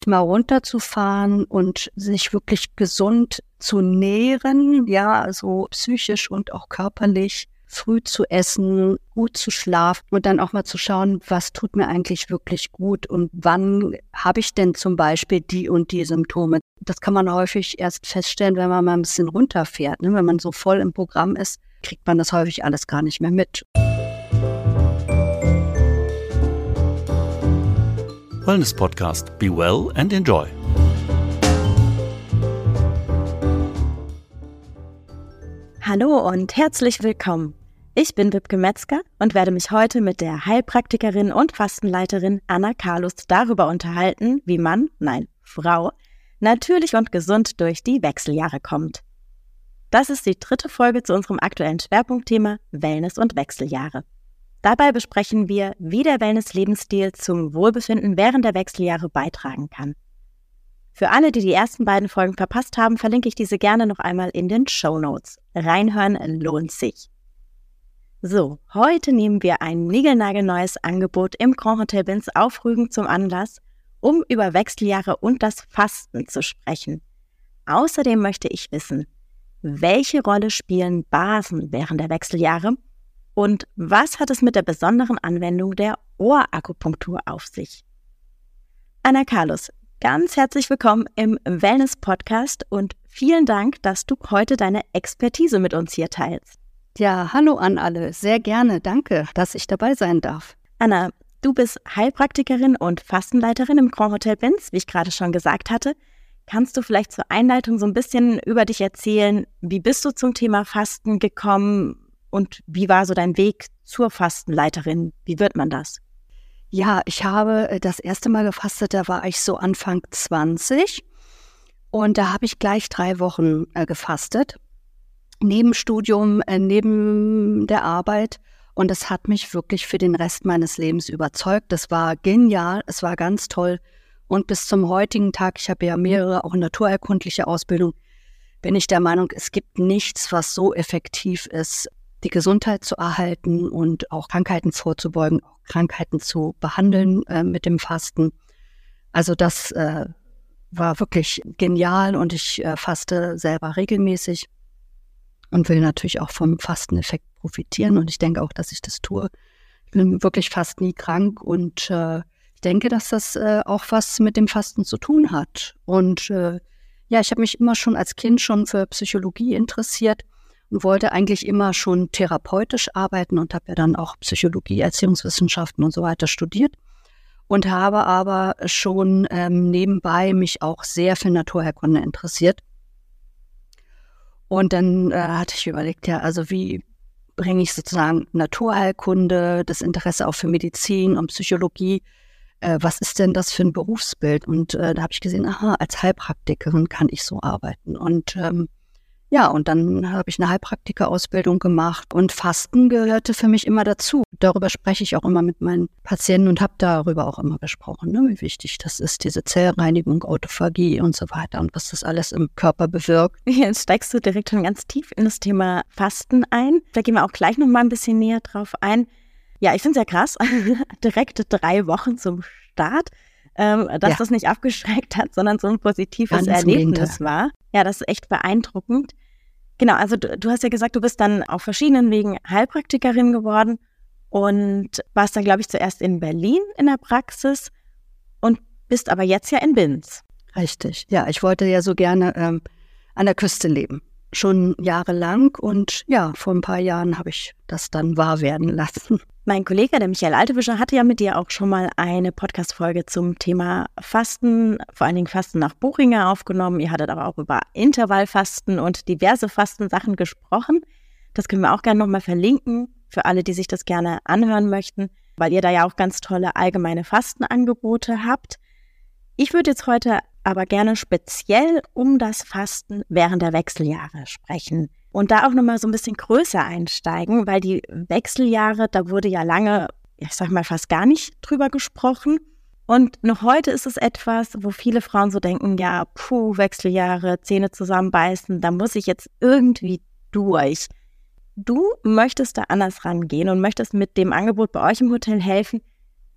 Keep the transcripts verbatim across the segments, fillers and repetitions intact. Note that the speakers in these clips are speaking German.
mal runterzufahren und sich wirklich gesund zu nähren, ja, also psychisch und auch körperlich, früh zu essen, gut zu schlafen und dann auch mal zu schauen, was tut mir eigentlich wirklich gut und wann habe ich denn zum Beispiel die und die Symptome. Das kann man häufig erst feststellen, wenn man mal ein bisschen runterfährt, ne? Wenn man so voll im Programm ist, kriegt man das häufig alles gar nicht mehr mit. Wellness Podcast. Be well and enjoy. Hallo und herzlich willkommen. Ich bin Wiebke Metzger und werde mich heute mit der Heilpraktikerin und Fastenleiterin Anna Carlos darüber unterhalten, wie man, nein, Frau, natürlich und gesund durch die Wechseljahre kommt. Das ist die dritte Folge zu unserem aktuellen Schwerpunktthema Wellness und Wechseljahre. Dabei besprechen wir, wie der Wellness-Lebensstil zum Wohlbefinden während der Wechseljahre beitragen kann. Für alle, die die ersten beiden Folgen verpasst haben, verlinke ich diese gerne noch einmal in den Shownotes. Reinhören lohnt sich. So, heute nehmen wir ein niegelnagelneues Angebot im Grand Hotel Binz auf Rügen zum Anlass, um über Wechseljahre und das Fasten zu sprechen. Außerdem möchte ich wissen, welche Rolle spielen Basen während der Wechseljahre? Und was hat es mit der besonderen Anwendung der Ohrakupunktur auf sich? Anna Carlos, ganz herzlich willkommen im Wellness-Podcast und vielen Dank, dass du heute deine Expertise mit uns hier teilst. Ja, hallo an alle. Sehr gerne. Danke, dass ich dabei sein darf. Anna, du bist Heilpraktikerin und Fastenleiterin im Grand Hotel Binz, wie ich gerade schon gesagt hatte. Kannst du vielleicht zur Einleitung so ein bisschen über dich erzählen? Wie bist du zum Thema Fasten gekommen? Und wie war so dein Weg zur Fastenleiterin? Wie wird man das? Ja, ich habe das erste Mal gefastet, da war ich so Anfang zwanzig und da habe ich gleich drei Wochen äh, gefastet, neben Studium, äh, neben der Arbeit und das hat mich wirklich für den Rest meines Lebens überzeugt. Das war genial, es war ganz toll und bis zum heutigen Tag, ich habe ja mehrere auch naturheilkundliche Ausbildung, bin ich der Meinung, es gibt nichts, was so effektiv ist, die Gesundheit zu erhalten und auch Krankheiten vorzubeugen, auch Krankheiten zu behandeln äh, mit dem Fasten. Also das äh, war wirklich genial und ich äh, faste selber regelmäßig und will natürlich auch vom Fasteneffekt profitieren und ich denke auch, dass ich das tue. Ich bin wirklich fast nie krank und äh, ich denke, dass das äh, auch was mit dem Fasten zu tun hat. Und äh, ja, ich habe mich immer schon als Kind schon für Psychologie interessiert und wollte eigentlich immer schon therapeutisch arbeiten und habe ja dann auch Psychologie, Erziehungswissenschaften und so weiter studiert und habe aber schon ähm, nebenbei mich auch sehr für Naturheilkunde interessiert. Und dann äh, hatte ich überlegt, ja, also wie bringe ich sozusagen Naturheilkunde, das Interesse auch für Medizin und Psychologie, äh, was ist denn das für ein Berufsbild? Und äh, da habe ich gesehen, aha, als Heilpraktikerin kann ich so arbeiten und ähm, Ja, und dann habe ich eine Heilpraktikerausbildung gemacht und Fasten gehörte für mich immer dazu. Darüber spreche ich auch immer mit meinen Patienten und habe darüber auch immer gesprochen, ne, wie wichtig das ist, diese Zellreinigung, Autophagie und so weiter und was das alles im Körper bewirkt. Jetzt steigst du direkt schon ganz tief in das Thema Fasten ein. Da gehen wir auch gleich noch mal ein bisschen näher drauf ein. Ja, ich finde es ja krass, direkt drei Wochen zum Start, ähm, dass Ja. das nicht abgeschreckt hat, sondern so ein positives Ganz im Erlebnis Gegenteil. war. Ja, das ist echt beeindruckend. Genau, also du, du hast ja gesagt, du bist dann auf verschiedenen Wegen Heilpraktikerin geworden und warst dann, glaube ich, zuerst in Berlin in der Praxis und bist aber jetzt ja in Binz. Richtig. Ja, ich wollte ja so gerne ähm, an der Küste leben. Schon jahrelang und ja, vor ein paar Jahren habe ich das dann wahr werden lassen. Mein Kollege, der Michael Altewischer, hatte ja mit dir auch schon mal eine Podcast-Folge zum Thema Fasten, vor allen Dingen Fasten nach Buchinger aufgenommen. Ihr hattet aber auch über Intervallfasten und diverse Fastensachen gesprochen. Das können wir auch gerne nochmal verlinken, für alle, die sich das gerne anhören möchten, weil ihr da ja auch ganz tolle allgemeine Fastenangebote habt. Ich würde jetzt heute aber gerne speziell um das Fasten während der Wechseljahre sprechen. Und da auch nochmal so ein bisschen größer einsteigen, weil die Wechseljahre, da wurde ja lange, ich sag mal fast gar nicht drüber gesprochen. Und noch heute ist es etwas, wo viele Frauen so denken, ja, puh, Wechseljahre, Zähne zusammenbeißen, da muss ich jetzt irgendwie durch. Du möchtest da anders rangehen und möchtest mit dem Angebot bei euch im Hotel helfen,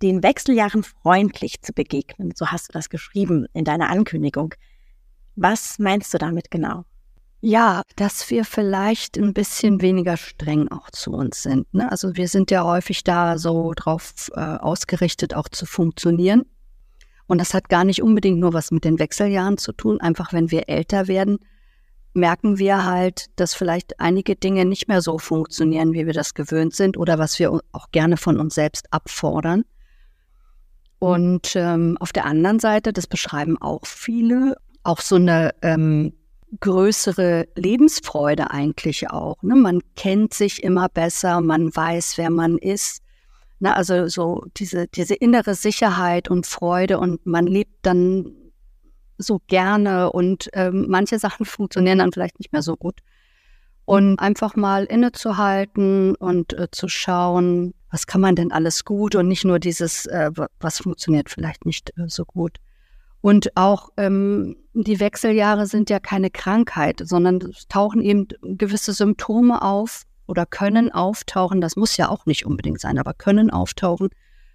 den Wechseljahren freundlich zu begegnen. So hast du das geschrieben in deiner Ankündigung. Was meinst du damit genau? Ja, dass wir vielleicht ein bisschen weniger streng auch zu uns sind, ne? Also wir sind ja häufig da so drauf äh, ausgerichtet, auch zu funktionieren. Und das hat gar nicht unbedingt nur was mit den Wechseljahren zu tun. Einfach wenn wir älter werden, merken wir halt, dass vielleicht einige Dinge nicht mehr so funktionieren, wie wir das gewöhnt sind oder was wir auch gerne von uns selbst abfordern. Und ähm, auf der anderen Seite, das beschreiben auch viele, auch so eine ähm, größere Lebensfreude eigentlich auch, ne? Man kennt sich immer besser, man weiß, wer man ist. Ne? Also so diese, diese innere Sicherheit und Freude und man lebt dann so gerne und ähm, manche Sachen funktionieren dann vielleicht nicht mehr so gut. Und einfach mal innezuhalten und äh, zu schauen, was kann man denn alles gut und nicht nur dieses, äh, was funktioniert vielleicht nicht äh, so gut. Und auch ähm, die Wechseljahre sind ja keine Krankheit, sondern es tauchen eben gewisse Symptome auf oder können auftauchen. Das muss ja auch nicht unbedingt sein, aber können auftauchen.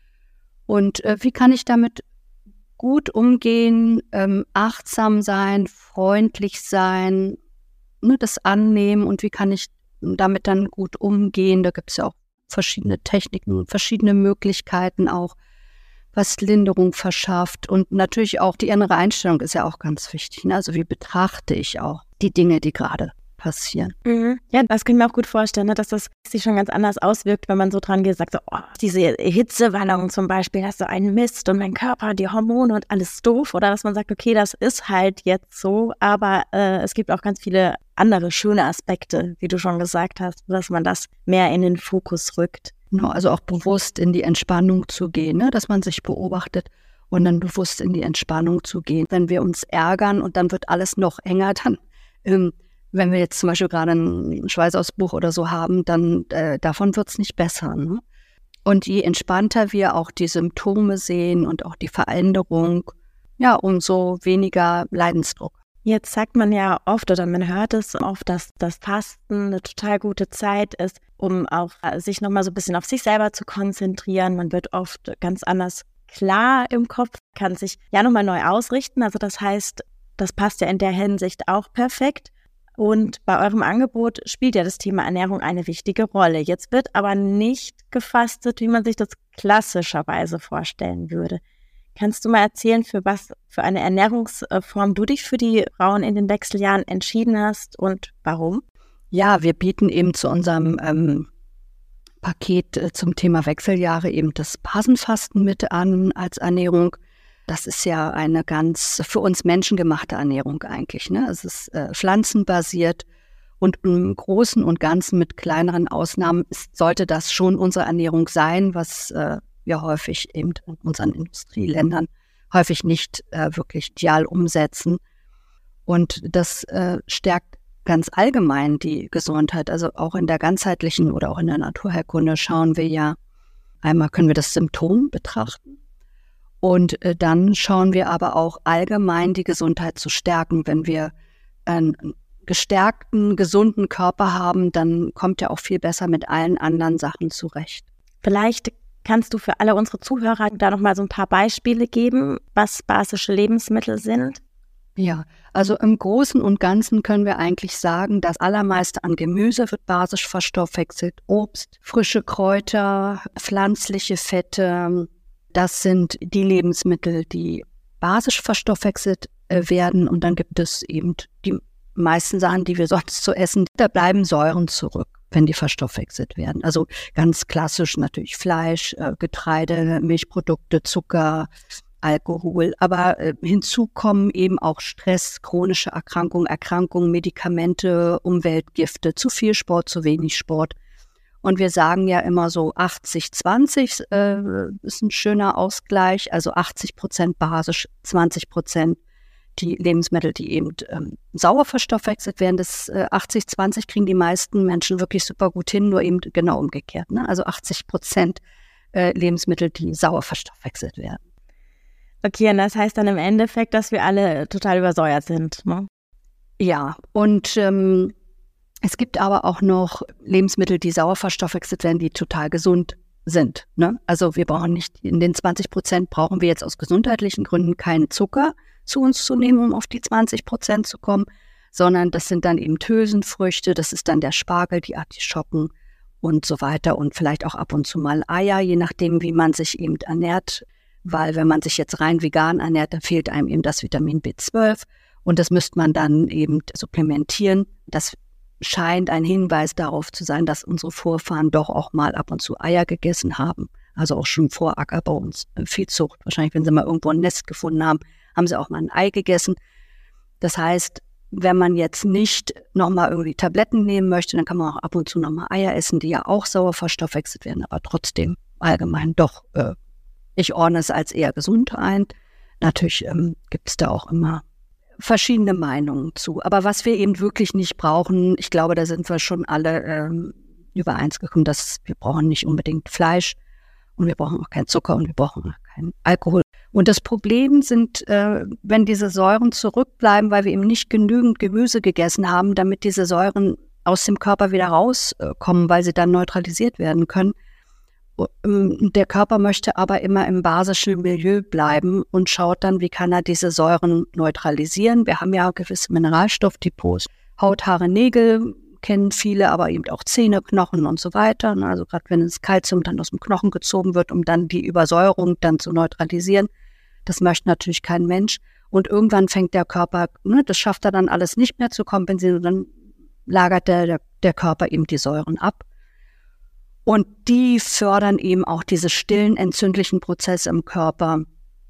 Und äh, wie kann ich damit gut umgehen, ähm, achtsam sein, freundlich sein, ne, das annehmen und wie kann ich damit dann gut umgehen? Da gibt es ja auch verschiedene Techniken, verschiedene Möglichkeiten auch, was Linderung verschafft. Und natürlich auch die innere Einstellung ist ja auch ganz wichtig, ne? Also wie betrachte ich auch die Dinge, die gerade passieren. Mhm. Ja, das kann ich mir auch gut vorstellen, ne, dass das sich schon ganz anders auswirkt, wenn man so dran geht, sagt so, oh, diese Hitzewallung zum Beispiel, das ist so ein Mist und mein Körper, die Hormone und alles doof. Oder dass man sagt, okay, das ist halt jetzt so, aber äh, es gibt auch ganz viele andere schöne Aspekte, wie du schon gesagt hast, dass man das mehr in den Fokus rückt. Genau, also auch bewusst in die Entspannung zu gehen, ne? Dass man sich beobachtet und dann bewusst in die Entspannung zu gehen. Wenn wir uns ärgern und dann wird alles noch enger, dann ähm, wenn wir jetzt zum Beispiel gerade einen Schweißausbruch oder so haben, dann äh, davon wird es nicht besser. Ne? Und je entspannter wir auch die Symptome sehen und auch die Veränderung, ja, umso weniger Leidensdruck. Jetzt sagt man ja oft oder man hört es oft, dass das Fasten eine total gute Zeit ist, um auch sich nochmal so ein bisschen auf sich selber zu konzentrieren. Man wird oft ganz anders klar im Kopf, kann sich ja nochmal neu ausrichten. Also das heißt, das passt ja in der Hinsicht auch perfekt. Und bei eurem Angebot spielt ja das Thema Ernährung eine wichtige Rolle. Jetzt wird aber nicht gefastet, wie man sich das klassischerweise vorstellen würde. Kannst du mal erzählen, für was für eine Ernährungsform du dich für die Frauen in den Wechseljahren entschieden hast und warum? Ja, wir bieten eben zu unserem ähm, Paket äh, zum Thema Wechseljahre eben das Basenfasten mit an als Ernährung. Das ist ja eine ganz für uns menschengemachte Ernährung eigentlich, ne? Es ist äh, pflanzenbasiert und im Großen und Ganzen mit kleineren Ausnahmen ist, sollte das schon unsere Ernährung sein, was äh, wir häufig eben in unseren Industrieländern häufig nicht äh, wirklich ideal umsetzen. Und das äh, stärkt ganz allgemein die Gesundheit. Also auch in der ganzheitlichen oder auch in der Naturheilkunde schauen wir ja, einmal können wir das Symptom betrachten. Und äh, dann schauen wir aber auch allgemein die Gesundheit zu stärken. Wenn wir einen gestärkten, gesunden Körper haben, dann kommt er auch viel besser mit allen anderen Sachen zurecht. Vielleicht kannst du für alle unsere Zuhörer da nochmal so ein paar Beispiele geben, was basische Lebensmittel sind? Ja, also im Großen und Ganzen können wir eigentlich sagen, das allermeiste an Gemüse wird basisch verstoffwechselt. Obst, frische Kräuter, pflanzliche Fette. Das sind die Lebensmittel, die basisch verstoffwechselt äh, werden. Und dann gibt es eben die meisten Sachen, die wir sonst so essen. Da bleiben Säuren zurück, wenn die verstoffwechselt werden. Also ganz klassisch natürlich Fleisch, äh, Getreide, Milchprodukte, Zucker, Alkohol. Aber äh, hinzu kommen eben auch Stress, chronische Erkrankungen, Erkrankungen, Medikamente, Umweltgifte, zu viel Sport, zu wenig Sport. Und wir sagen ja immer so achtzig zwanzig äh, ist ein schöner Ausgleich, also achtzig Prozent basisch, zwanzig Prozent die Lebensmittel, die eben ähm, sauer verstoffwechselt werden. Das äh, achtzig zwanzig kriegen die meisten Menschen wirklich super gut hin, nur eben genau umgekehrt. Ne? Also achtzig Prozent äh, Lebensmittel, die sauer verstoffwechselt werden. Okay, und das heißt dann im Endeffekt, dass wir alle total übersäuert sind, ne? Ja, und ähm, es gibt aber auch noch Lebensmittel, die sauer verstoffwechselt werden, die total gesund sind. Ne? Also wir brauchen nicht, in den zwanzig Prozent brauchen wir jetzt aus gesundheitlichen Gründen keinen Zucker zu uns zu nehmen, um auf die zwanzig Prozent zu kommen, sondern das sind dann eben Hülsenfrüchte, das ist dann der Spargel, die Artischocken und so weiter und vielleicht auch ab und zu mal Eier, je nachdem, wie man sich eben ernährt, weil wenn man sich jetzt rein vegan ernährt, dann fehlt einem eben das Vitamin B zwölf und das müsste man dann eben supplementieren. Das scheint ein Hinweis darauf zu sein, dass unsere Vorfahren doch auch mal ab und zu Eier gegessen haben. Also auch schon vor Ackerbau und Viehzucht. Wahrscheinlich, wenn sie mal irgendwo ein Nest gefunden haben, haben sie auch mal ein Ei gegessen. Das heißt, wenn man jetzt nicht nochmal irgendwie Tabletten nehmen möchte, dann kann man auch ab und zu nochmal Eier essen, die ja auch sauer verstoffwechselt werden, aber trotzdem allgemein doch, äh, ich ordne es als eher gesund ein. Natürlich ähm, gibt es da auch immer verschiedene Meinungen zu. Aber was wir eben wirklich nicht brauchen, ich glaube, da sind wir schon alle ähm, übereins gekommen, dass wir brauchen nicht unbedingt Fleisch und wir brauchen auch keinen Zucker und wir brauchen auch keinen Alkohol. Und das Problem sind, äh, wenn diese Säuren zurückbleiben, weil wir eben nicht genügend Gemüse gegessen haben, damit diese Säuren aus dem Körper wieder rauskommen, äh, weil sie dann neutralisiert werden können. Der Körper möchte aber immer im basischen Milieu bleiben und schaut dann, wie kann er diese Säuren neutralisieren. Wir haben ja gewisse Mineralstoffdepots. Haut, Haare, Nägel kennen viele, aber eben auch Zähne, Knochen und so weiter. Also gerade wenn das Kalzium dann aus dem Knochen gezogen wird, um dann die Übersäuerung dann zu neutralisieren. Das möchte natürlich kein Mensch. Und irgendwann fängt der Körper, ne, das schafft er dann alles nicht mehr zu kompensieren. Und dann lagert der, der, der Körper eben die Säuren ab. Und die fördern eben auch diese stillen entzündlichen Prozesse im Körper.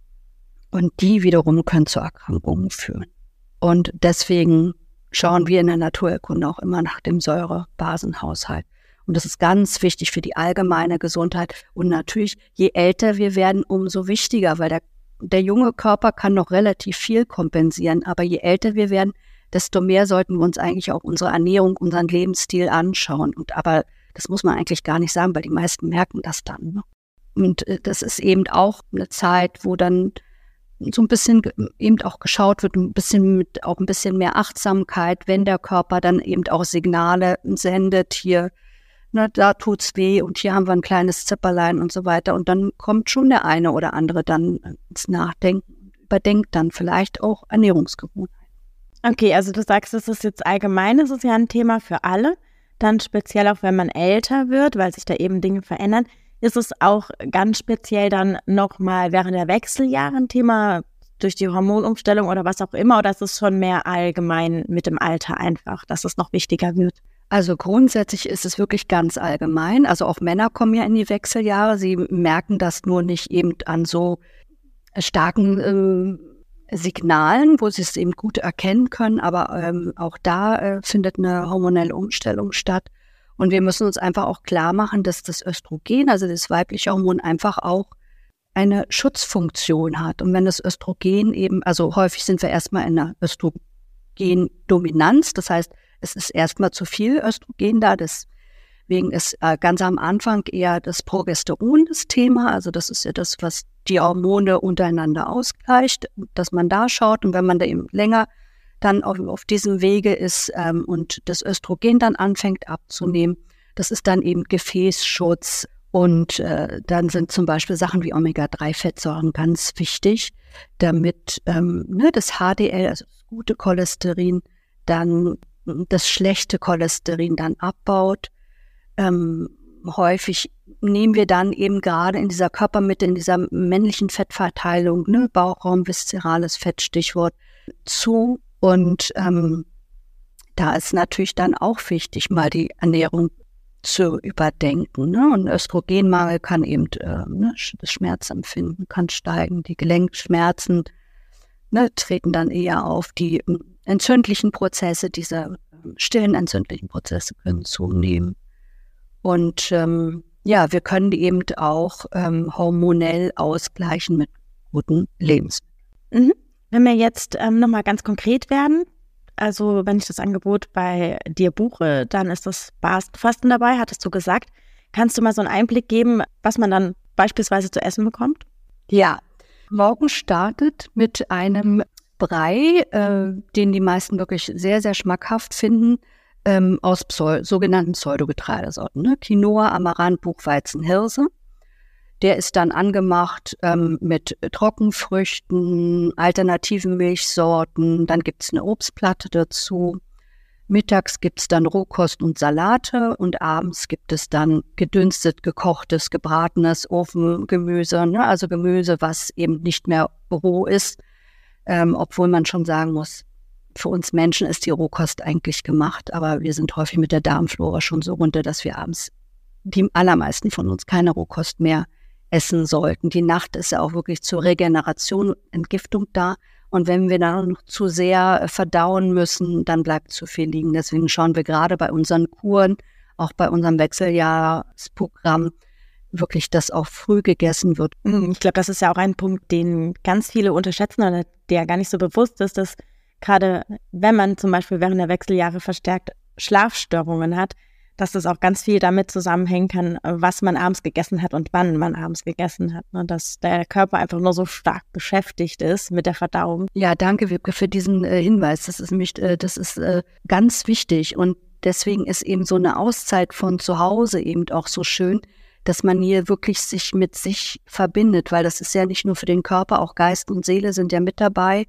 Und die wiederum können zu Erkrankungen führen. Und deswegen schauen wir in der Naturheilkunde auch immer nach dem Säure-Basen-Haushalt. Und das ist ganz wichtig für die allgemeine Gesundheit. Und natürlich, je älter wir werden, umso wichtiger, weil der, der junge Körper kann noch relativ viel kompensieren. Aber je älter wir werden, desto mehr sollten wir uns eigentlich auch unsere Ernährung, unseren Lebensstil anschauen. Und aber das muss man eigentlich gar nicht sagen, weil die meisten merken das dann. Ne? Und äh, das ist eben auch eine Zeit, wo dann so ein bisschen eben auch geschaut wird, ein bisschen mit auch ein bisschen mehr Achtsamkeit, wenn der Körper dann eben auch Signale sendet, hier, ne, da tut's weh und hier haben wir ein kleines Zipperlein und so weiter. Und dann kommt schon der eine oder andere dann ins Nachdenken, überdenkt dann vielleicht auch Ernährungsgewohnheiten. Okay, also du sagst, es ist jetzt allgemein, es ist ja ein Thema für alle. Dann speziell auch, wenn man älter wird, weil sich da eben Dinge verändern, ist es auch ganz speziell dann nochmal während der Wechseljahre ein Thema durch die Hormonumstellung oder was auch immer, oder ist es schon mehr allgemein mit dem Alter einfach, dass es noch wichtiger wird? Also grundsätzlich ist es wirklich ganz allgemein. Also auch Männer kommen ja in die Wechseljahre. Sie merken das nur nicht eben an so starken äh, Signalen, wo sie es eben gut erkennen können, aber ähm, auch da äh, findet eine hormonelle Umstellung statt. Und wir müssen uns einfach auch klar machen, dass das Östrogen, also das weibliche Hormon, einfach auch eine Schutzfunktion hat. Und wenn das Östrogen eben, also häufig sind wir erstmal in einer Östrogendominanz, das heißt, es ist erstmal zu viel Östrogen da, deswegen ist äh, ganz am Anfang eher das Progesteron das Thema, also das ist ja das, was die Hormone untereinander ausgleicht, dass man da schaut und wenn man da eben länger dann auf, auf diesem Wege ist ähm, und das Östrogen dann anfängt abzunehmen, das ist dann eben Gefäßschutz und äh, dann sind zum Beispiel Sachen wie Omega drei Fettsäuren ganz wichtig, damit ähm, ne, das H D L, also das gute Cholesterin, dann das schlechte Cholesterin dann abbaut. Ähm, häufig nehmen wir dann eben gerade in dieser Körpermitte, in dieser männlichen Fettverteilung, ne, Bauchraum, viszerales Fett, Stichwort, zu. Und ähm, da ist natürlich dann auch wichtig, mal die Ernährung zu überdenken. Ne? Und Östrogenmangel kann eben äh, ne, das Schmerzempfinden kann steigen, die Gelenkschmerzen ne, treten dann eher auf, die äh, entzündlichen Prozesse, diese äh, stillen entzündlichen Prozesse können zunehmen. Und ähm, ja, wir können die eben auch ähm, hormonell ausgleichen mit guten Lebensmitteln. Mhm. Wenn wir jetzt ähm, nochmal ganz konkret werden, also wenn ich das Angebot bei dir buche, dann ist das Fasten dabei, hattest du gesagt. Kannst du mal so einen Einblick geben, was man dann beispielsweise zu essen bekommt? Ja, morgen startet mit einem Brei, äh, den die meisten wirklich sehr, sehr schmackhaft finden, ähm, aus Pseu- sogenannten Pseudogetreidesorten. Ne? Quinoa, Amaranth, Buchweizen, Hirse. Der ist dann angemacht ähm, mit Trockenfrüchten, alternativen Milchsorten. Dann gibt es eine Obstplatte dazu. Mittags gibt es dann Rohkost und Salate und abends gibt es dann gedünstet, gekochtes, gebratenes Ofengemüse, ne? Also Gemüse, was eben nicht mehr roh ist, ähm, obwohl man schon sagen muss, für uns Menschen ist die Rohkost eigentlich gemacht, aber wir sind häufig mit der Darmflora schon so runter, dass wir abends, die allermeisten von uns, keine Rohkost mehr essen sollten. Die Nacht ist ja auch wirklich zur Regeneration, Entgiftung da. Und wenn wir dann noch zu sehr verdauen müssen, dann bleibt zu viel liegen. Deswegen schauen wir gerade bei unseren Kuren, auch bei unserem Wechseljahresprogramm, wirklich, dass auch früh gegessen wird. Ich glaube, das ist ja auch ein Punkt, den ganz viele unterschätzen oder der gar nicht so bewusst ist, dass gerade wenn man zum Beispiel während der Wechseljahre verstärkt Schlafstörungen hat, dass das auch ganz viel damit zusammenhängen kann, was man abends gegessen hat und wann man abends gegessen hat. Und dass der Körper einfach nur so stark beschäftigt ist mit der Verdauung. Ja, danke, Wiebke, für diesen äh, Hinweis. Das ist nämlich, äh, das ist äh, ganz wichtig. Und deswegen ist eben so eine Auszeit von zu Hause eben auch so schön, dass man hier wirklich sich mit sich verbindet, weil das ist ja nicht nur für den Körper, auch Geist und Seele sind ja mit dabei.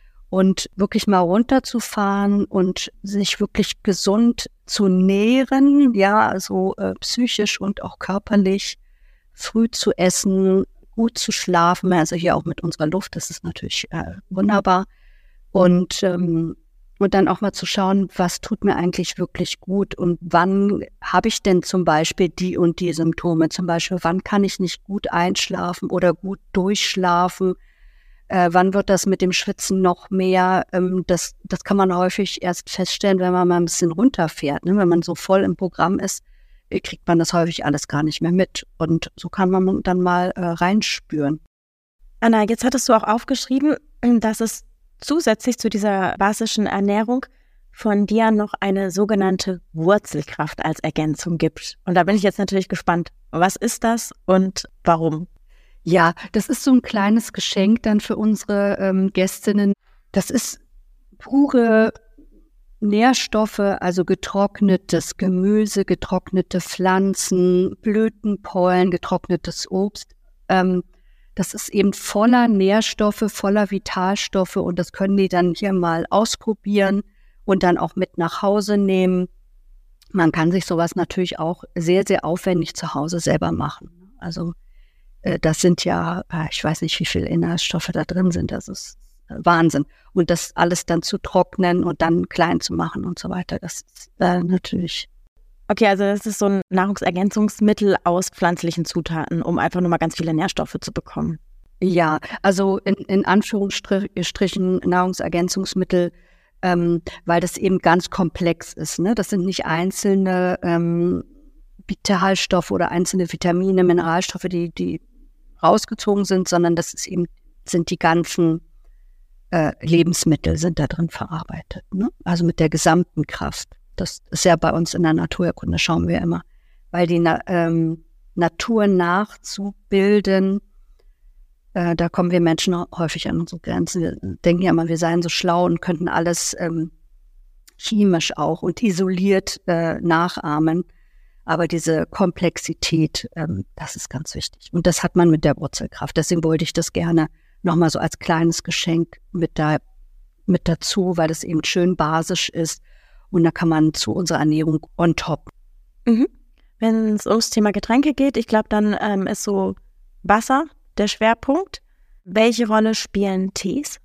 Und wirklich mal runterzufahren und sich wirklich gesund zu nähren, ja, also äh, psychisch und auch körperlich, früh zu essen, gut zu schlafen, also hier auch mit unserer Luft, das ist natürlich äh, wunderbar. Und, ähm, und dann auch mal zu schauen, was tut mir eigentlich wirklich gut und wann habe ich denn zum Beispiel die und die Symptome, zum Beispiel wann kann ich nicht gut einschlafen oder gut durchschlafen. Äh, wann wird das mit dem Schwitzen noch mehr? Ähm, das, das kann man häufig erst feststellen, wenn man mal ein bisschen runterfährt. Ne? Wenn man so voll im Programm ist, äh, kriegt man das häufig alles gar nicht mehr mit. Und so kann man dann mal äh, reinspüren. Anna, jetzt hattest du auch aufgeschrieben, dass es zusätzlich zu dieser basischen Ernährung von dir noch eine sogenannte Wurzelkraft als Ergänzung gibt. Und da bin ich jetzt natürlich gespannt. Was ist das und warum? Ja, das ist so ein kleines Geschenk dann für unsere ähm, Gästinnen. Das ist pure Nährstoffe, also getrocknetes Gemüse, getrocknete Pflanzen, Blütenpollen, getrocknetes Obst. Ähm, das ist eben voller Nährstoffe, voller Vitalstoffe und das können die dann hier mal ausprobieren und dann auch mit nach Hause nehmen. Man kann sich sowas natürlich auch sehr, sehr aufwendig zu Hause selber machen. Also das sind ja, ich weiß nicht, wie viele Inhaltsstoffe da drin sind. Das ist Wahnsinn. Und das alles dann zu trocknen und dann klein zu machen und so weiter, das ist äh, natürlich. Okay, also das ist so ein Nahrungsergänzungsmittel aus pflanzlichen Zutaten, um einfach nur mal ganz viele Nährstoffe zu bekommen. Ja, also in, in Anführungsstrichen Nahrungsergänzungsmittel, ähm, weil das eben ganz komplex ist. Ne? Das sind nicht einzelne ähm, Vitalstoffe oder einzelne Vitamine, Mineralstoffe, die, die rausgezogen sind, sondern das ist eben, sind die ganzen äh, Lebensmittel sind da drin verarbeitet. Ne? Also mit der gesamten Kraft. Das ist ja bei uns in der Naturheilkunde, schauen wir immer. Weil die Na- ähm, Natur nachzubilden, äh, da kommen wir Menschen häufig an unsere Grenzen. Wir denken ja immer, wir seien so schlau und könnten alles ähm, chemisch auch und isoliert äh, nachahmen. Aber diese Komplexität, ähm, das ist ganz wichtig. Und das hat man mit der Wurzelkraft. Deswegen wollte ich das gerne nochmal so als kleines Geschenk mit, da, mit dazu, weil das eben schön basisch ist. Und da kann man zu unserer Ernährung on top. Mhm. Wenn es ums Thema Getränke geht, ich glaube, dann ähm, ist so Wasser der Schwerpunkt. Welche Rolle spielen Tees?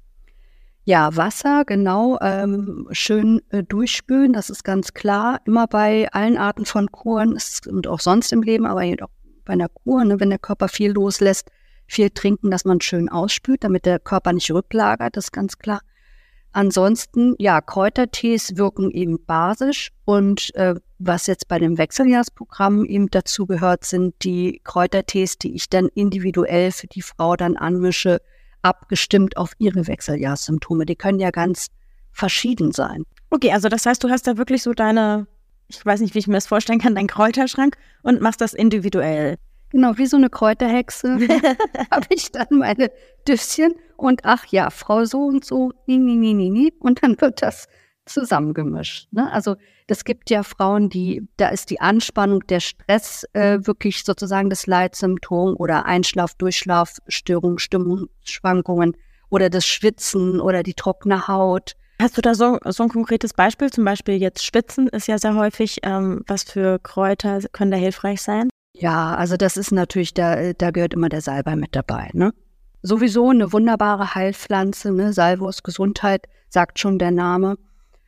Ja, Wasser, genau, ähm, schön äh, durchspülen, das ist ganz klar. Immer bei allen Arten von Kuren ist, und auch sonst im Leben, aber auch bei einer Kur, ne, wenn der Körper viel loslässt, viel trinken, dass man schön ausspült, damit der Körper nicht rücklagert, das ist ganz klar. Ansonsten, ja, Kräutertees wirken eben basisch und äh, was jetzt bei dem Wechseljahrsprogramm eben dazu gehört, sind die Kräutertees, die ich dann individuell für die Frau dann anmische, abgestimmt auf ihre Wechseljahrssymptome. Die können ja ganz verschieden sein. Okay, also das heißt, du hast da wirklich so deine, ich weiß nicht, wie ich mir das vorstellen kann, deinen Kräuterschrank und machst das individuell. Genau, wie so eine Kräuterhexe habe ich dann meine Düsschen und ach ja, Frau so und so, nie, nie, nie, nie, nie. Und dann wird das zusammengemischt. Ne? Also das gibt ja Frauen, die, da ist die Anspannung, der Stress äh, wirklich sozusagen das Leitsymptom oder Einschlaf, Durchschlafstörungen, Stimmungsschwankungen oder das Schwitzen oder die trockene Haut. Hast du da so, so ein konkretes Beispiel? Zum Beispiel jetzt Schwitzen ist ja sehr häufig. Ähm, was für Kräuter können da hilfreich sein? Ja, also das ist natürlich, da, da gehört immer der Salbei mit dabei. Ne? Sowieso eine wunderbare Heilpflanze, ne? Salbei ist Gesundheit, sagt schon der Name.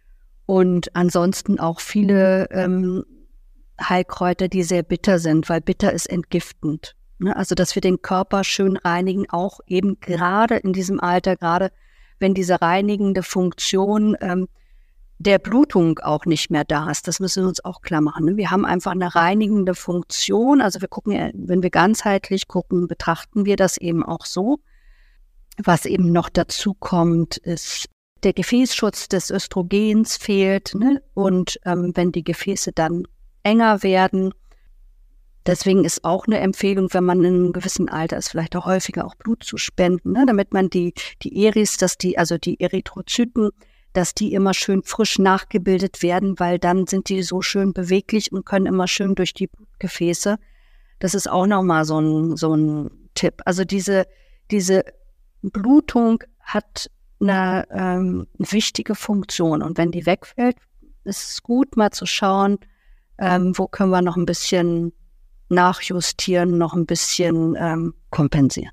Und ansonsten auch viele ähm, Heilkräuter, die sehr bitter sind, weil bitter ist entgiftend. Ne? Also dass wir den Körper schön reinigen, auch eben gerade in diesem Alter, gerade wenn diese reinigende Funktion ähm, der Blutung auch nicht mehr da ist. Das müssen wir uns auch klar machen. Ne? Wir haben einfach eine reinigende Funktion. Also wir gucken, wenn wir ganzheitlich gucken, betrachten wir das eben auch so. Was eben noch dazu kommt, ist, der Gefäßschutz des Östrogens fehlt. Ne? Und ähm, wenn die Gefäße dann enger werden, deswegen ist auch eine Empfehlung, wenn man in einem gewissen Alter ist, vielleicht auch häufiger auch Blut zu spenden, ne? Damit man die, die Eris, dass die, also die Erythrozyten, dass die immer schön frisch nachgebildet werden, weil dann sind die so schön beweglich und können immer schön durch die Blutgefäße. Das ist auch nochmal so ein, so ein Tipp. Also diese, diese Blutung hat eine ähm, wichtige Funktion. Und wenn die wegfällt, ist es gut, mal zu schauen, ähm, wo können wir noch ein bisschen nachjustieren, noch ein bisschen ähm, kompensieren.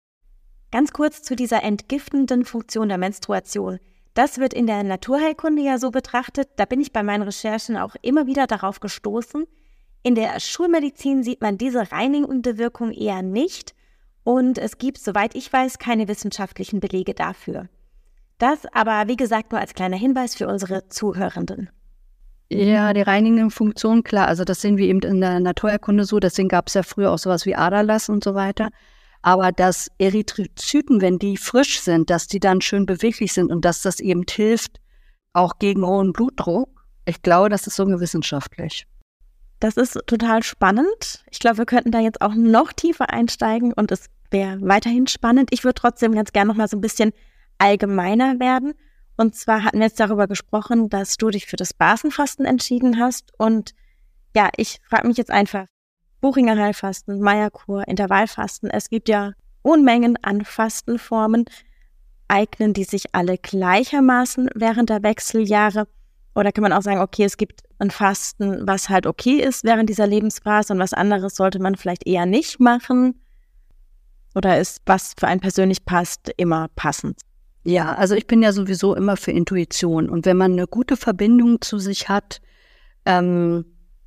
Ganz kurz zu dieser entgiftenden Funktion der Menstruation. Das wird in der Naturheilkunde ja so betrachtet. Da bin ich bei meinen Recherchen auch immer wieder darauf gestoßen. In der Schulmedizin sieht man diese reinigende Wirkung eher nicht. Und es gibt, soweit ich weiß, keine wissenschaftlichen Belege dafür. Das aber, wie gesagt, nur als kleiner Hinweis für unsere Zuhörenden. Ja, die reinigende Funktion, klar, also das sehen wir eben in der Naturheilkunde so, deswegen gab es ja früher auch sowas wie Aderlass und so weiter. Aber dass Erythrozyten, wenn die frisch sind, dass die dann schön beweglich sind und dass das eben hilft, auch gegen hohen Blutdruck, ich glaube, das ist sogar wissenschaftlich. Das ist total spannend. Ich glaube, wir könnten da jetzt auch noch tiefer einsteigen und es wäre weiterhin spannend. Ich würde trotzdem ganz gerne noch mal so ein bisschen allgemeiner werden. Und zwar hatten wir jetzt darüber gesprochen, dass du dich für das Basenfasten entschieden hast. Und ja, ich frage mich jetzt einfach, Buchinger Heilfasten, Meierkur, Intervallfasten, es gibt ja Unmengen an Fastenformen. Eignen die sich alle gleichermaßen während der Wechseljahre? Oder kann man auch sagen, okay, es gibt ein Fasten, was halt okay ist während dieser Lebensphase und was anderes sollte man vielleicht eher nicht machen? Oder ist, was für einen persönlich passt, immer passend? Ja, also ich bin ja sowieso immer für Intuition. Und wenn man eine gute Verbindung zu sich hat, ähm,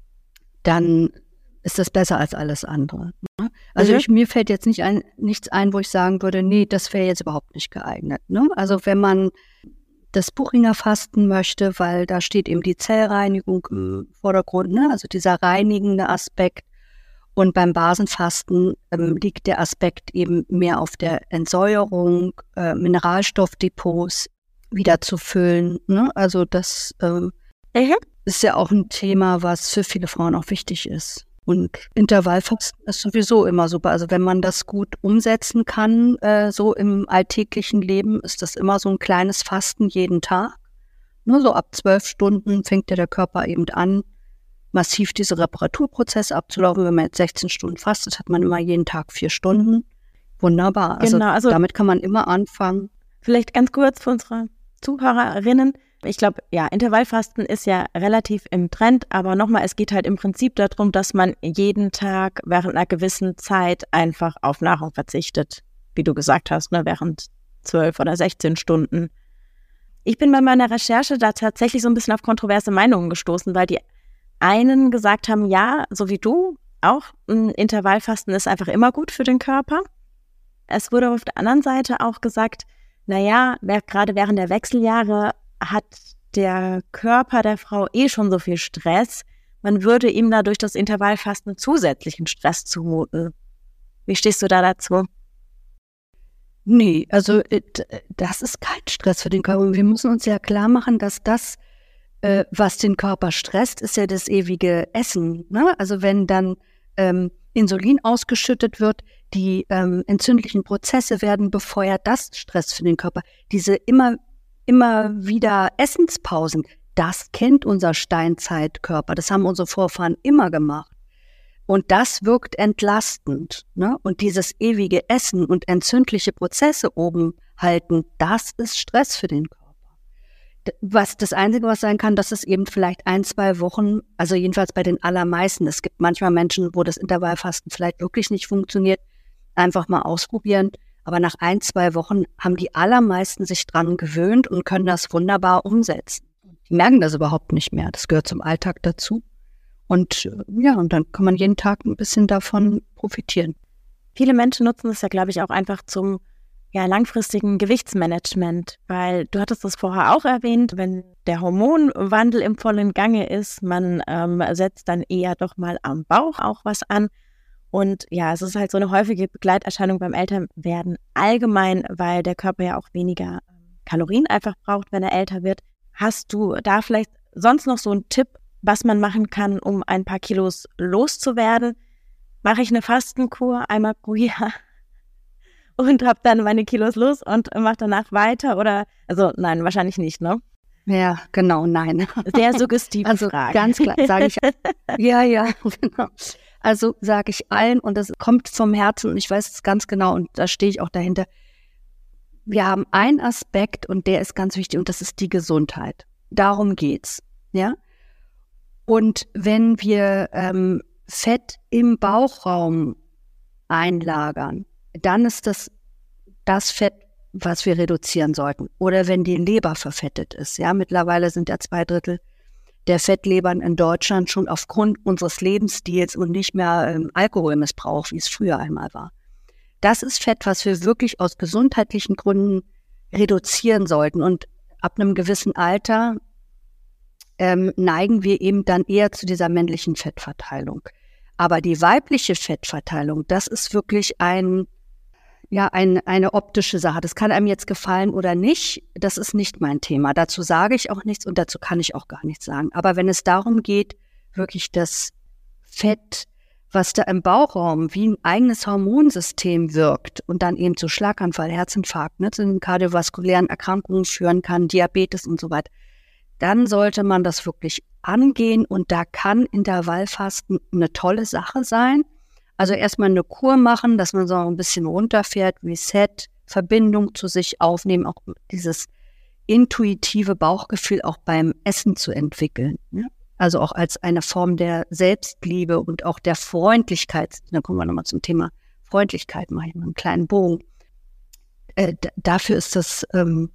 dann ist das besser als alles andere. Ne? Also mhm. ich, mir fällt jetzt nicht ein, nichts ein, wo ich sagen würde, nee, das wäre jetzt überhaupt nicht geeignet. Ne? Also wenn man das Buchinger Fasten möchte, weil da steht eben die Zellreinigung im Vordergrund, ne? Also dieser reinigende Aspekt. Und beim Basenfasten ähm, liegt der Aspekt eben mehr auf der Entsäuerung, äh, Mineralstoffdepots wieder zu füllen. Ne? Also das ähm, mhm. ist ja auch ein Thema, was für viele Frauen auch wichtig ist. Und Intervallfasten ist sowieso immer super. Also wenn man das gut umsetzen kann, äh, so im alltäglichen Leben, ist das immer so ein kleines Fasten jeden Tag. Nur so ab zwölf Stunden fängt ja der Körper eben an, massiv diese Reparaturprozesse abzulaufen. Wenn man jetzt sechzehn Stunden fastet, hat man immer jeden Tag vier Stunden. Wunderbar. Also, genau, also damit kann man immer anfangen. Vielleicht ganz kurz für unsere Zuhörerinnen. Ich glaube, ja, Intervallfasten ist ja relativ im Trend, aber nochmal, es geht halt im Prinzip darum, dass man jeden Tag während einer gewissen Zeit einfach auf Nahrung verzichtet, wie du gesagt hast, ne, während zwölf oder sechzehn Stunden. Ich bin bei meiner Recherche da tatsächlich so ein bisschen auf kontroverse Meinungen gestoßen, weil die einen gesagt haben, ja, so wie du, auch ein Intervallfasten ist einfach immer gut für den Körper. Es wurde auf der anderen Seite auch gesagt, naja, gerade während der Wechseljahre hat der Körper der Frau eh schon so viel Stress, man würde ihm da durch das Intervallfasten zusätzlichen Stress zumuten. Wie stehst du da dazu? Nee, also das ist kein Stress für den Körper. Wir müssen uns ja klar machen, dass das, äh, was den Körper stresst, ist ja das ewige Essen. Ne? Also wenn dann ähm, Insulin ausgeschüttet wird, die ähm, entzündlichen Prozesse werden befeuert, das ist Stress für den Körper. Diese immer immer wieder Essenspausen. Das kennt unser Steinzeitkörper. Das haben unsere Vorfahren immer gemacht. Und das wirkt entlastend. Ne? Und dieses ewige Essen und entzündliche Prozesse oben halten, das ist Stress für den Körper. Was das Einzige, was sein kann, dass es eben vielleicht ein, zwei Wochen, also jedenfalls bei den allermeisten, es gibt manchmal Menschen, wo das Intervallfasten vielleicht wirklich nicht funktioniert, einfach mal ausprobieren. Aber nach ein, zwei Wochen haben die allermeisten sich dran gewöhnt und können das wunderbar umsetzen. Die merken das überhaupt nicht mehr. Das gehört zum Alltag dazu. Und ja, und dann kann man jeden Tag ein bisschen davon profitieren. Viele Menschen nutzen es ja, glaube ich, auch einfach zum ja, langfristigen Gewichtsmanagement, weil du hattest das vorher auch erwähnt, wenn der Hormonwandel im vollen Gange ist, man ähm, setzt dann eher doch mal am Bauch auch was an. Und ja, es ist halt so eine häufige Begleiterscheinung beim Älterwerden allgemein, weil der Körper ja auch weniger Kalorien einfach braucht, wenn er älter wird. Hast du da vielleicht sonst noch so einen Tipp, was man machen kann, um ein paar Kilos loszuwerden? Mache ich eine Fastenkur einmal pro Jahr und habe dann meine Kilos los und mache danach weiter? Oder, also nein, wahrscheinlich nicht, ne? Ja, genau, nein. Sehr suggestive also Frage. Ganz klar, sage ich, ja, ja, genau. Also sage ich allen, und das kommt vom Herzen und ich weiß es ganz genau und da stehe ich auch dahinter. Wir haben einen Aspekt und der ist ganz wichtig und das ist die Gesundheit. Darum geht's, ja. Und wenn wir ähm, Fett im Bauchraum einlagern, dann ist das das Fett, was wir reduzieren sollten. Oder wenn die Leber verfettet ist, ja. Mittlerweile sind ja zwei Drittel der Fettlebern in Deutschland schon aufgrund unseres Lebensstils und nicht mehr ähm, Alkoholmissbrauch, wie es früher einmal war. Das ist Fett, was wir wirklich aus gesundheitlichen Gründen reduzieren sollten. Und ab einem gewissen Alter ähm, neigen wir eben dann eher zu dieser männlichen Fettverteilung. Aber die weibliche Fettverteilung, das ist wirklich ein, ja, ein, eine optische Sache. Das kann einem jetzt gefallen oder nicht. Das ist nicht mein Thema. Dazu sage ich auch nichts und dazu kann ich auch gar nichts sagen. Aber wenn es darum geht, wirklich das Fett, was da im Bauchraum wie ein eigenes Hormonsystem wirkt und dann eben zu Schlaganfall, Herzinfarkt, ne, zu den kardiovaskulären Erkrankungen führen kann, Diabetes und so weiter, dann sollte man das wirklich angehen und da kann Intervallfasten eine tolle Sache sein. Also erstmal eine Kur machen, dass man so ein bisschen runterfährt, Reset, Verbindung zu sich aufnehmen, auch dieses intuitive Bauchgefühl auch beim Essen zu entwickeln. Ne? Also auch als eine Form der Selbstliebe und auch der Freundlichkeit. Da kommen wir nochmal zum Thema Freundlichkeit, mache ich mal einen kleinen Bogen. Äh, d- dafür ist das ähm,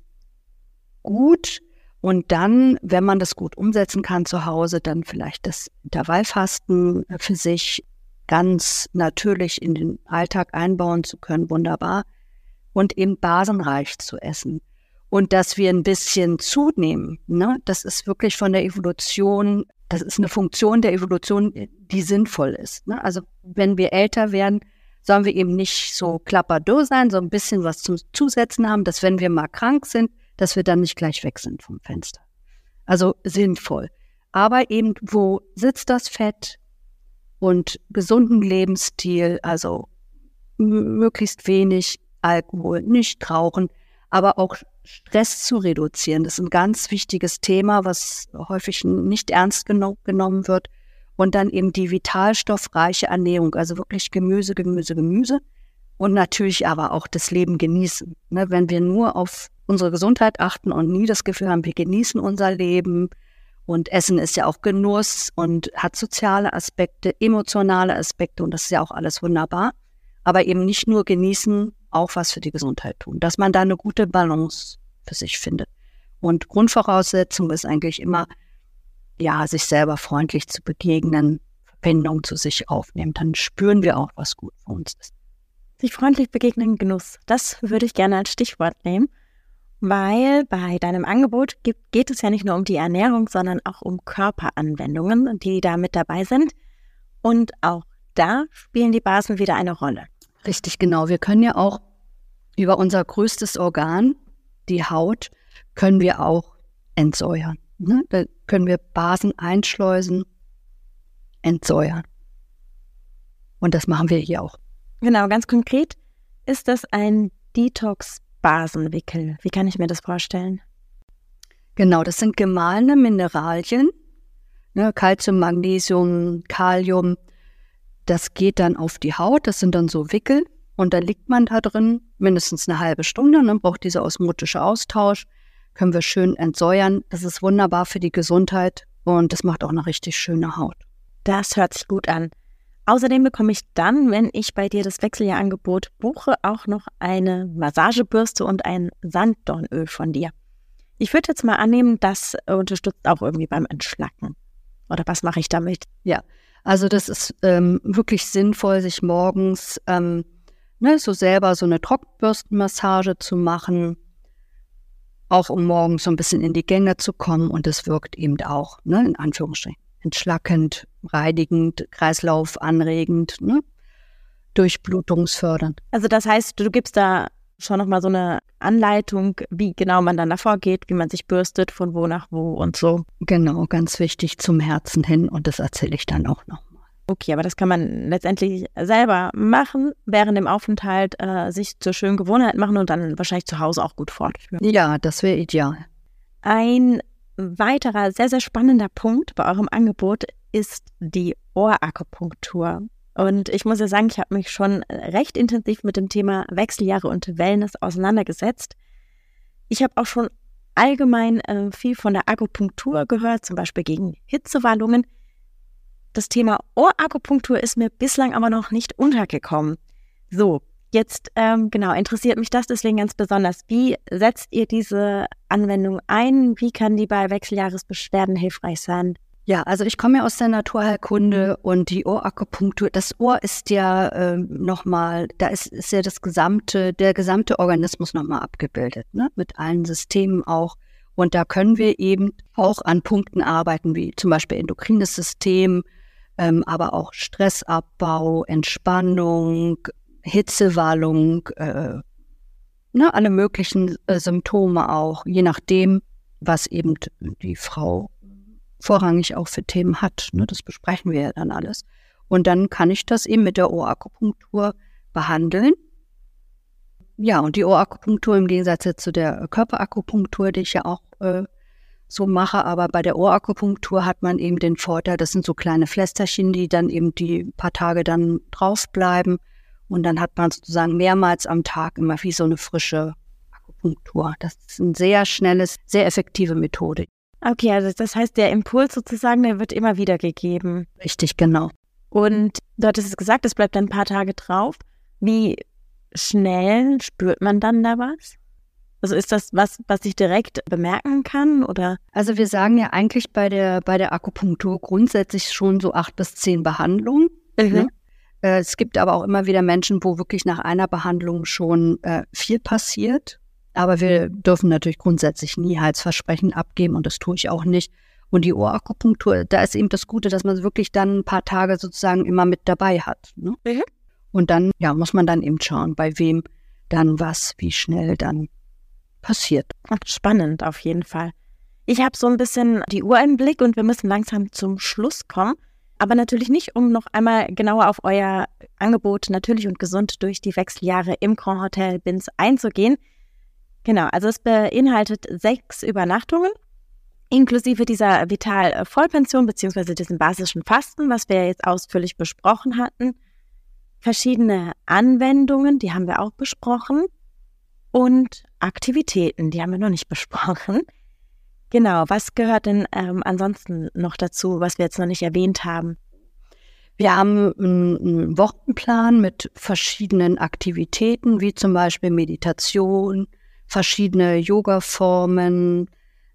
gut. Und dann, wenn man das gut umsetzen kann zu Hause, dann vielleicht das Intervallfasten für sich ganz natürlich in den Alltag einbauen zu können, wunderbar. Und eben basenreich zu essen. Und dass wir ein bisschen zunehmen, ne, das ist wirklich von der Evolution, das ist eine Funktion der Evolution, die sinnvoll ist. Ne? Also wenn wir älter werden, sollen wir eben nicht so klapperdürr sein, so ein bisschen was zum Zusetzen haben, dass wenn wir mal krank sind, dass wir dann nicht gleich weg sind vom Fenster. Also sinnvoll. Aber eben, wo sitzt das Fett? Und gesunden Lebensstil, also m- möglichst wenig Alkohol, nicht rauchen, aber auch Stress zu reduzieren. Das ist ein ganz wichtiges Thema, was häufig nicht ernst geno- genommen wird. Und dann eben die vitalstoffreiche Ernährung, also wirklich Gemüse, Gemüse, Gemüse. Und natürlich aber auch das Leben genießen. Ne, wenn wir nur auf unsere Gesundheit achten und nie das Gefühl haben, wir genießen unser Leben. Und Essen ist ja auch Genuss und hat soziale Aspekte, emotionale Aspekte und das ist ja auch alles wunderbar. Aber eben nicht nur genießen, auch was für die Gesundheit tun. Dass man da eine gute Balance für sich findet. Und Grundvoraussetzung ist eigentlich immer, ja, sich selber freundlich zu begegnen, Verbindung zu sich aufnehmen. Dann spüren wir auch, was gut für uns ist. Sich freundlich begegnen, Genuss. Das würde ich gerne als Stichwort nehmen. Weil bei deinem Angebot gibt, geht es ja nicht nur um die Ernährung, sondern auch um Körperanwendungen, die da mit dabei sind. Und auch da spielen die Basen wieder eine Rolle. Richtig, genau. Wir können ja auch über unser größtes Organ, die Haut, können wir auch entsäuern. Ne? Da können wir Basen einschleusen, entsäuern. Und das machen wir hier auch. Genau, ganz konkret ist das ein Detox Basenwickel. Wie kann ich mir das vorstellen? Genau, das sind gemahlene Mineralien, ne, Calcium, Magnesium, Kalium. Das geht dann auf die Haut, das sind dann so Wickel und da liegt man da drin mindestens eine halbe Stunde und dann braucht dieser osmotische Austausch, können wir schön entsäuern. Das ist wunderbar für die Gesundheit und das macht auch eine richtig schöne Haut. Das hört sich gut an. Außerdem bekomme ich dann, wenn ich bei dir das Wechseljahr-Angebot buche, auch noch eine Massagebürste und ein Sanddornöl von dir. Ich würde jetzt mal annehmen, das unterstützt auch irgendwie beim Entschlacken. Oder was mache ich damit? Ja, also das ist ähm, wirklich sinnvoll, sich morgens ähm, ne, so selber so eine Trockenbürstenmassage zu machen, auch um morgens so ein bisschen in die Gänge zu kommen und das wirkt eben auch, ne, in Anführungsstrichen, entschlackend, reinigend, Kreislauf anregend, ne, durchblutungsfördernd. Also das heißt, du gibst da schon nochmal so eine Anleitung, wie genau man dann davor geht, wie man sich bürstet, von wo nach wo und so. Genau, ganz wichtig zum Herzen hin und das erzähle ich dann auch nochmal. Okay, aber das kann man letztendlich selber machen, während dem Aufenthalt äh, sich zur schönen Gewohnheit machen und dann wahrscheinlich zu Hause auch gut fortführen. Ja, das wäre ideal. Ein weiterer sehr, sehr spannender Punkt bei eurem Angebot ist die Ohrakupunktur. Und ich muss ja sagen, ich habe mich schon recht intensiv mit dem Thema Wechseljahre und Wellness auseinandergesetzt. Ich habe auch schon allgemein äh, viel von der Akupunktur gehört, zum Beispiel gegen Hitzewallungen. Das Thema Ohrakupunktur ist mir bislang aber noch nicht untergekommen. So, jetzt ähm, genau interessiert mich das deswegen ganz besonders. Wie setzt ihr diese Anwendung ein? Wie kann die bei Wechseljahresbeschwerden hilfreich sein? Ja, also ich komme ja aus der Naturheilkunde und die Ohrakupunktur, das Ohr ist ja äh, nochmal, da ist, ist ja das gesamte, der gesamte Organismus nochmal abgebildet, ne? Mit allen Systemen auch. Und da können wir eben auch an Punkten arbeiten, wie zum Beispiel endokrines System, ähm, aber auch Stressabbau, Entspannung, Hitzewallung, äh, ne? Alle möglichen äh, Symptome auch, je nachdem, was eben die Frau vorrangig auch für Themen hat. Ne? Das besprechen wir ja dann alles. Und dann kann ich das eben mit der Ohrakupunktur behandeln. Ja, und die Ohrakupunktur im Gegensatz jetzt zu der Körperakupunktur, die ich ja auch äh, so mache, aber bei der Ohrakupunktur hat man eben den Vorteil, das sind so kleine Pflästerchen, die dann eben die paar Tage dann draufbleiben. Und dann hat man sozusagen mehrmals am Tag immer wie so eine frische Akupunktur. Das ist eine sehr schnelles, sehr effektive Methode. Okay, also das heißt, der Impuls sozusagen, der wird immer wieder gegeben. Richtig, genau. Und du hattest es gesagt, es bleibt dann ein paar Tage drauf. Wie schnell spürt man dann da was? Also ist das was, was ich direkt bemerken kann, oder? Also wir sagen ja eigentlich bei der, bei der Akupunktur grundsätzlich schon so acht bis zehn Behandlungen. Mhm. Ne? Äh, es gibt aber auch immer wieder Menschen, wo wirklich nach einer Behandlung schon äh, viel passiert. Aber wir dürfen natürlich grundsätzlich nie Heilsversprechen abgeben und das tue ich auch nicht. Und die Ohrakupunktur, da ist eben das Gute, dass man wirklich dann ein paar Tage sozusagen immer mit dabei hat. Ne? Mhm. Und dann ja, muss man dann eben schauen, bei wem dann was, wie schnell dann passiert. Spannend auf jeden Fall. Ich habe so ein bisschen die Uhr im Blick und wir müssen langsam zum Schluss kommen. Aber natürlich nicht, um noch einmal genauer auf euer Angebot natürlich und gesund durch die Wechseljahre im Grand Hotel Binz einzugehen. Genau, also es beinhaltet sechs Übernachtungen, inklusive dieser Vital-Vollpension bzw. diesem basischen Fasten, was wir jetzt ausführlich besprochen hatten. Verschiedene Anwendungen, die haben wir auch besprochen. Und Aktivitäten, die haben wir noch nicht besprochen. Genau, was gehört denn ähm, ansonsten noch dazu, was wir jetzt noch nicht erwähnt haben? Wir haben einen Wochenplan mit verschiedenen Aktivitäten, wie zum Beispiel Meditation, verschiedene Yoga-Formen,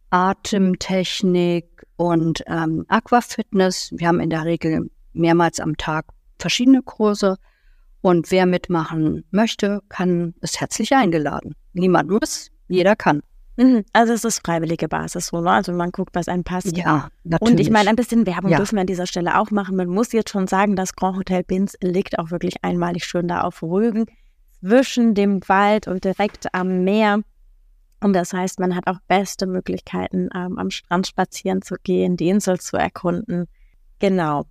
Atemtechnik und ähm, Aquafitness. Wir haben in der Regel mehrmals am Tag verschiedene Kurse und wer mitmachen möchte, kann, ist herzlich eingeladen. Niemand muss, jeder kann. Also es ist freiwillige Basis, so, ne? Also man guckt, was einem passt. Ja, natürlich. Und ich meine, ein bisschen Werbung ja. dürfen wir an dieser Stelle auch machen. Man muss jetzt schon sagen, das Grand Hotel Binz liegt auch wirklich einmalig schön da auf Rügen, zwischen dem Wald und direkt am Meer. Und das heißt, man hat auch beste Möglichkeiten, ähm, am Strand spazieren zu gehen, die Insel zu erkunden. Genau.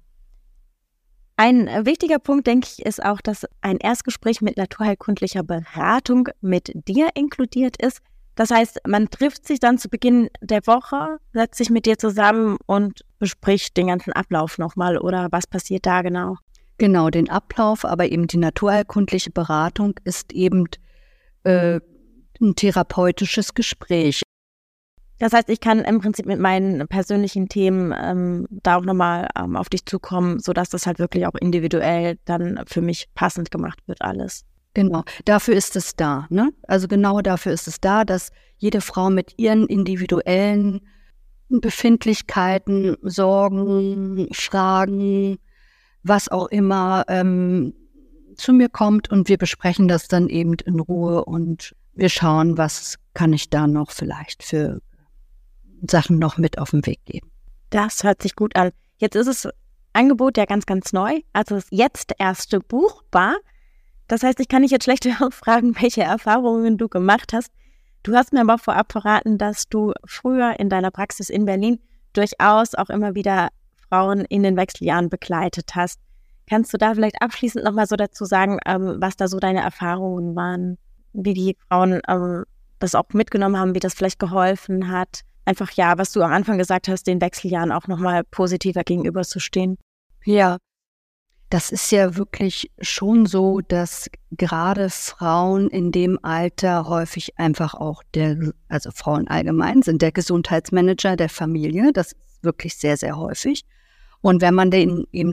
Ein wichtiger Punkt, denke ich, ist auch, dass ein Erstgespräch mit naturheilkundlicher Beratung mit dir inkludiert ist. Das heißt, man trifft sich dann zu Beginn der Woche, setzt sich mit dir zusammen und bespricht den ganzen Ablauf nochmal oder was passiert da genau? Genau, den Ablauf, aber eben die naturheilkundliche Beratung ist eben äh, ein therapeutisches Gespräch. Das heißt, ich kann im Prinzip mit meinen persönlichen Themen ähm, da auch nochmal ähm, auf dich zukommen, sodass das halt wirklich auch individuell dann für mich passend gemacht wird alles. Genau, dafür ist es da, ne? Also genau dafür ist es da, dass jede Frau mit ihren individuellen Befindlichkeiten, Sorgen, Fragen, was auch immer, ähm, zu mir kommt und wir besprechen das dann eben in Ruhe und wir schauen, was kann ich da noch vielleicht für Sachen noch mit auf den Weg geben. Das hört sich gut an. Jetzt ist das Angebot ja ganz, ganz neu, also das jetzt erste buchbar. Das heißt, ich kann dich jetzt schlecht fragen, welche Erfahrungen du gemacht hast. Du hast mir aber vorab verraten, dass du früher in deiner Praxis in Berlin durchaus auch immer wieder Frauen in den Wechseljahren begleitet hast. Kannst du da vielleicht abschließend nochmal so dazu sagen, ähm, was da so deine Erfahrungen waren, wie die Frauen ähm, das auch mitgenommen haben, wie das vielleicht geholfen hat? Einfach ja, was du am Anfang gesagt hast, den Wechseljahren auch nochmal positiver gegenüberzustehen. Ja. Das ist ja wirklich schon so, dass gerade Frauen in dem Alter häufig einfach auch der, also Frauen allgemein sind der Gesundheitsmanager der Familie. Das ist wirklich sehr, sehr häufig. Und wenn man dann eben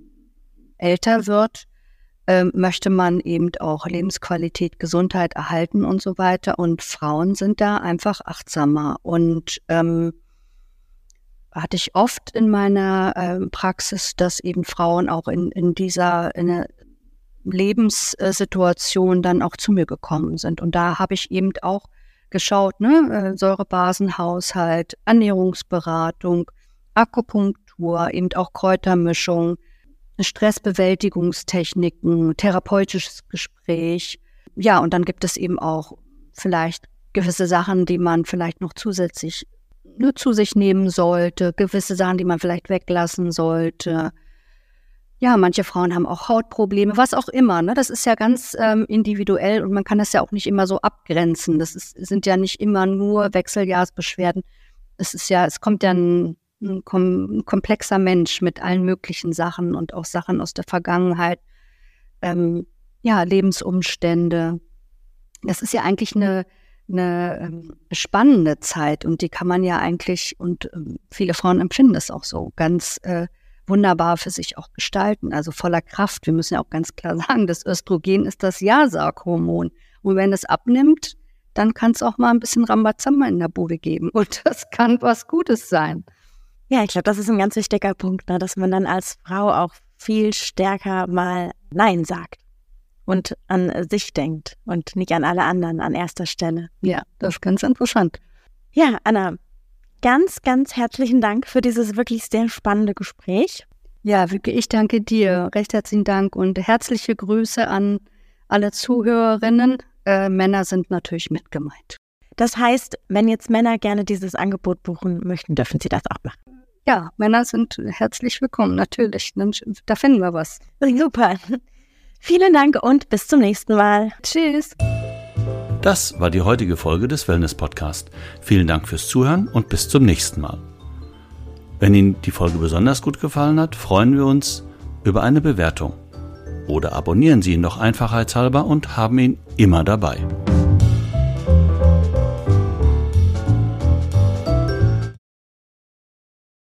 älter wird, äh, möchte man eben auch Lebensqualität, Gesundheit erhalten und so weiter. Und Frauen sind da einfach achtsamer. Und ähm, hatte ich oft in meiner äh, Praxis, dass eben Frauen auch in, in dieser in der Lebenssituation dann auch zu mir gekommen sind. Und da habe ich eben auch geschaut, ne, Säurebasenhaushalt, Ernährungsberatung, Akupunktur, eben auch Kräutermischung, Stressbewältigungstechniken, therapeutisches Gespräch. Ja, und dann gibt es eben auch vielleicht gewisse Sachen, die man vielleicht noch zusätzlich nur zu sich nehmen sollte, gewisse Sachen, die man vielleicht weglassen sollte. Ja, manche Frauen haben auch Hautprobleme, was auch immer, ne? Das ist ja ganz ähm, individuell und man kann das ja auch nicht immer so abgrenzen. Das ist, sind ja nicht immer nur Wechseljahrsbeschwerden. Es ist ja, es kommt ja ein, ein, kom- ein komplexer Mensch mit allen möglichen Sachen und auch Sachen aus der Vergangenheit. Ähm, ja, Lebensumstände. Das ist ja eigentlich eine eine ähm, spannende Zeit und die kann man ja eigentlich, und ähm, viele Frauen empfinden das auch so, ganz äh, wunderbar für sich auch gestalten, also voller Kraft. Wir müssen ja auch ganz klar sagen, das Östrogen ist das Ja-Sag-Hormon und wenn es abnimmt, dann kann es auch mal ein bisschen Rambazamba in der Bude geben und das kann was Gutes sein. Ja, ich glaube, das ist ein ganz wichtiger Punkt, ne, dass man dann als Frau auch viel stärker mal Nein sagt. Und an sich denkt und nicht an alle anderen an erster Stelle. Ja, das ist ganz interessant. Ja, Anna, ganz, ganz herzlichen Dank für dieses wirklich sehr spannende Gespräch. Ja, wirklich, ich danke dir. Recht herzlichen Dank und herzliche Grüße an alle Zuhörerinnen. Äh, Männer sind natürlich mit gemeint. Das heißt, wenn jetzt Männer gerne dieses Angebot buchen möchten, dürfen sie das auch machen. Ja, Männer sind herzlich willkommen, natürlich. Da finden wir was. Super. Vielen Dank und bis zum nächsten Mal. Tschüss. Das war die heutige Folge des Wellness Podcast. Vielen Dank fürs Zuhören und bis zum nächsten Mal. Wenn Ihnen die Folge besonders gut gefallen hat, freuen wir uns über eine Bewertung. Oder abonnieren Sie ihn doch einfachheitshalber und haben ihn immer dabei.